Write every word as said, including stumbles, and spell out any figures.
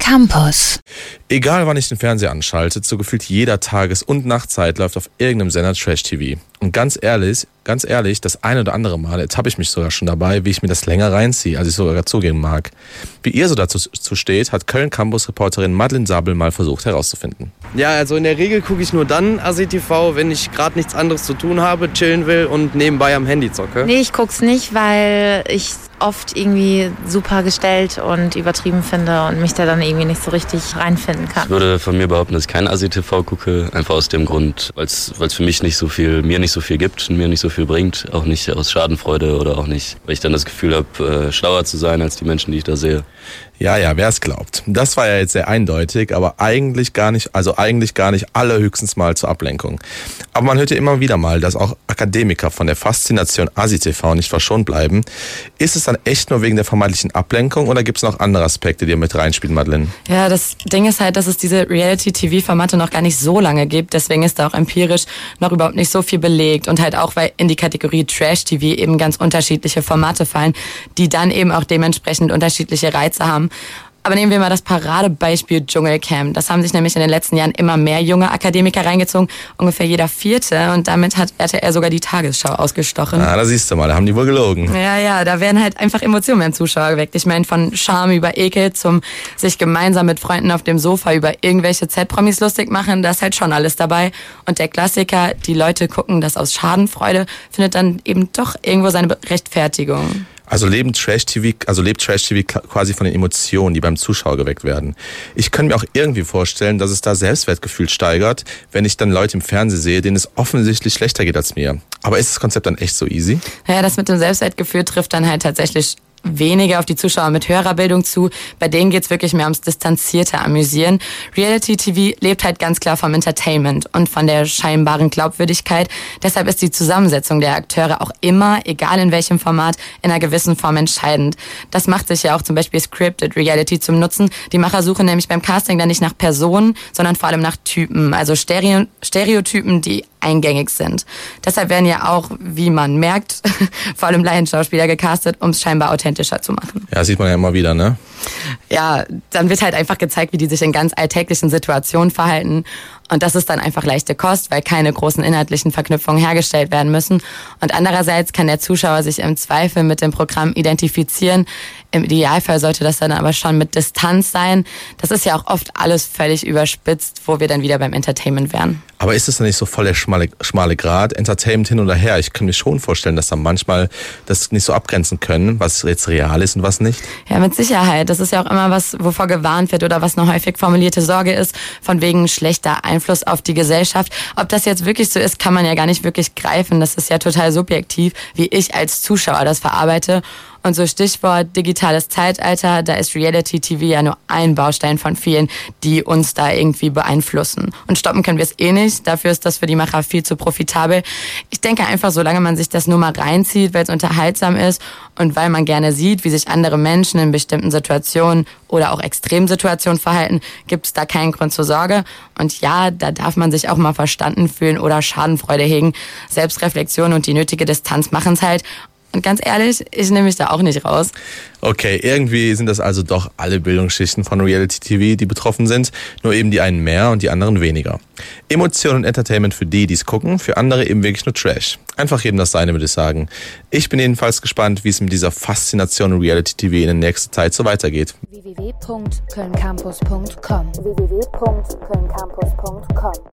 Campus. Egal wann ich den Fernseher anschalte, so gefühlt jeder Tages- und Nachtzeit läuft auf irgendeinem Sender Trash-T V. Und ganz ehrlich, ganz ehrlich, das ein oder andere Mal ertappe ich mich sogar schon dabei, wie ich mir das länger reinziehe, als ich sogar zugeben mag. Wie ihr so dazu zu steht, hat Köln-Campus-Reporterin Madeleine Sabel mal versucht herauszufinden. Ja, also in der Regel gucke ich nur dann A S I T V, wenn ich gerade nichts anderes zu tun habe, chillen will und nebenbei am Handy zocke. Nee, ich guck's nicht, weil ich oft irgendwie super gestellt und übertrieben finde und mich da dann irgendwie nicht so richtig reinfinden kann. Ich würde von mir behaupten, dass ich kein A S I T V gucke, einfach aus dem Grund, weil es für mich nicht so viel, mir nicht so viel gibt und mir nicht so viel bringt, auch nicht aus Schadenfreude oder auch nicht, weil ich dann das Gefühl habe, schlauer zu sein als die Menschen, die ich da sehe. Ja, ja, wer es glaubt. Das war ja jetzt sehr eindeutig, aber eigentlich gar nicht, also eigentlich gar nicht allerhöchstens mal zur Ablenkung. Aber man hört ja immer wieder mal, dass auch Akademiker von der Faszination A S I T V nicht verschont bleiben. Ist es dann echt nur wegen der vermeintlichen Ablenkung oder gibt es noch andere Aspekte, die ihr mit reinspielen, Madeleine? Ja, das Ding ist halt, dass es diese Reality-T V-Formate noch gar nicht so lange gibt. Deswegen ist da auch empirisch noch überhaupt nicht so viel belegt. Und halt auch, weil in die Kategorie Trash-T V eben ganz unterschiedliche Formate fallen, die dann eben auch dementsprechend unterschiedliche Reize haben. Aber nehmen wir mal das Paradebeispiel Dschungelcamp. Das haben sich nämlich in den letzten Jahren immer mehr junge Akademiker reingezogen, ungefähr jeder vierte. Und damit hat R T L sogar die Tagesschau ausgestochen. Ah, da siehst du mal, da haben die wohl gelogen. Ja, ja, da werden halt einfach Emotionen beim Zuschauer geweckt. Ich meine, von Scham über Ekel zum sich gemeinsam mit Freunden auf dem Sofa über irgendwelche Z-Promis lustig machen, da ist halt schon alles dabei. Und der Klassiker, die Leute gucken das aus Schadenfreude, findet dann eben doch irgendwo seine Rechtfertigung. Also leben Trash-T V, also lebt Trash-T V quasi von den Emotionen, die beim Zuschauer geweckt werden. Ich kann mir auch irgendwie vorstellen, dass es da Selbstwertgefühl steigert, wenn ich dann Leute im Fernsehen sehe, denen es offensichtlich schlechter geht als mir. Aber ist das Konzept dann echt so easy? Ja, das mit dem Selbstwertgefühl trifft dann halt tatsächlich weniger auf die Zuschauer mit höherer Bildung zu. Bei denen geht's wirklich mehr ums distanzierte Amüsieren. Reality-T V lebt halt ganz klar vom Entertainment und von der scheinbaren Glaubwürdigkeit. Deshalb ist die Zusammensetzung der Akteure auch immer, egal in welchem Format, in einer gewissen Form entscheidend. Das macht sich ja auch zum Beispiel Scripted Reality zum Nutzen. Die Macher suchen nämlich beim Casting dann nicht nach Personen, sondern vor allem nach Typen, also Stereo- Stereotypen, die eingängig sind. Deshalb werden ja auch, wie man merkt, vor allem Laienschauspieler gecastet, um es scheinbar authentischer zu machen. Ja, sieht man ja immer wieder, ne? Ja, dann wird halt einfach gezeigt, wie die sich in ganz alltäglichen Situationen verhalten. Und das ist dann einfach leichte Kost, weil keine großen inhaltlichen Verknüpfungen hergestellt werden müssen. Und andererseits kann der Zuschauer sich im Zweifel mit dem Programm identifizieren. Im Idealfall sollte das dann aber schon mit Distanz sein. Das ist ja auch oft alles völlig überspitzt, wo wir dann wieder beim Entertainment wären. Aber ist es dann nicht so voll der schmale, schmale Grat, Entertainment hin oder her? Ich kann mir schon vorstellen, dass da manchmal das nicht so abgrenzen können, was jetzt real ist und was nicht. Ja, mit Sicherheit. Das ist ja auch immer was, wovor gewarnt wird oder was eine häufig formulierte Sorge ist, von wegen schlechter Einfluss auf die Gesellschaft. Ob das jetzt wirklich so ist, kann man ja gar nicht wirklich greifen. Das ist ja total subjektiv, wie ich als Zuschauer das verarbeite. Und so Stichwort digitales Zeitalter, da ist Reality-T V ja nur ein Baustein von vielen, die uns da irgendwie beeinflussen. Und stoppen können wir es eh nicht, dafür ist das für die Macher viel zu profitabel. Ich denke einfach, solange man sich das nur mal reinzieht, weil es unterhaltsam ist und weil man gerne sieht, wie sich andere Menschen in bestimmten Situationen oder auch Extremsituationen verhalten, gibt es da keinen Grund zur Sorge. Und ja, da darf man sich auch mal verstanden fühlen oder Schadenfreude hegen. Selbstreflexion und die nötige Distanz machen es halt. Und ganz ehrlich, ich nehme mich da auch nicht raus. Okay, irgendwie sind das also doch alle Bildungsschichten von Reality-T V, die betroffen sind. Nur eben die einen mehr und die anderen weniger. Emotion und Entertainment für die, die es gucken, für andere eben wirklich nur Trash. Einfach jedem das Seine, würde ich sagen. Ich bin jedenfalls gespannt, wie es mit dieser Faszination Reality-T V in der nächsten Zeit so weitergeht. w w w punkt köln campus punkt com w w w punkt köln campus punkt com